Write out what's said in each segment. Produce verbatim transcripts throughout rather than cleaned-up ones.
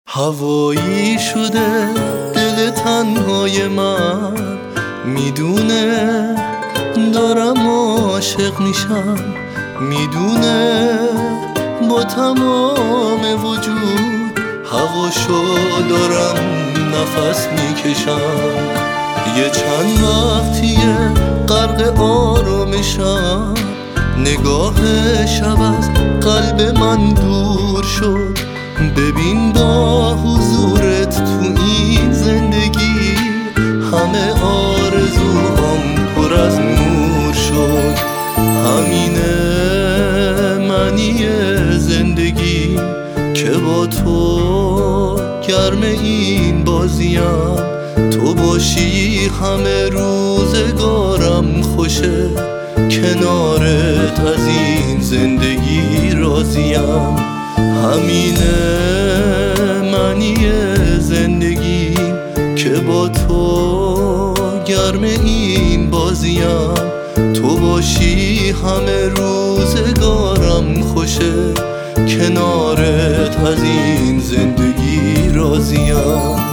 هوایی شده دل تنهای من، میدونه دارم عاشق میشم، میدونه با تمام وجود هواشو دارم نفس میکشم. یه چند وقتیه غرق آرامشم، نگاه شب از قلب من دور شد. ببین با حضورت تو این زندگی همه آرزوام پر از نور شد. همینه معنی زندگی که با تو گرم این بازیم، تو باشی همه روزگارم خوشه، کنارت از این زندگی راضیم. همینه معنی زندگی که با تو گرم این بازیم، تو باشی همه روزگارم خوشه، کنارت از این زندگی راضیم.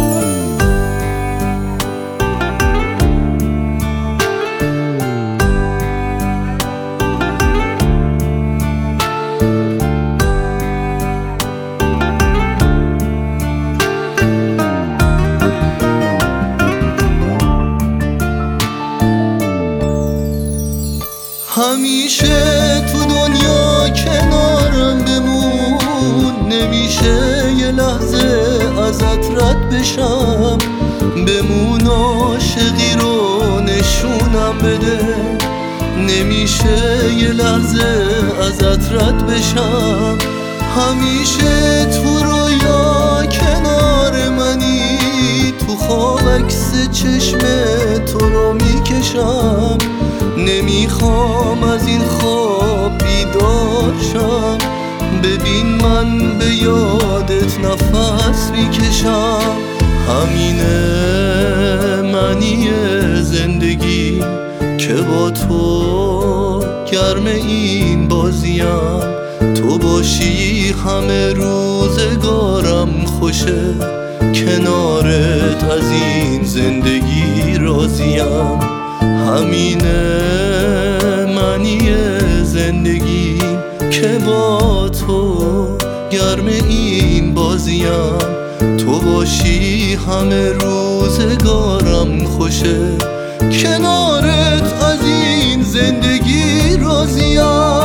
همیشه تو دنیا کنارم بمون، نمیشه یه لحظه ازت رد بشم. بمون عاشقی رو نشونم بده، نمیشه یه لحظه ازت رد بشم. همیشه تو رویا کنار منی، تو خواب عکس چشم تو رو میکشم. نمیخوام از این خواب بیدار شم، ببین من به یادت نفس میکشم. همینه معنی زندگی که با تو گرم این بازیم، تو باشی همه روزگارم خوشه، کنارت از این زندگی راضیم. همینه معنی زندگی که با تو گرم این بازیم، تو باشی همه روزگارم خوشه، کنارت از این زندگی راضیم.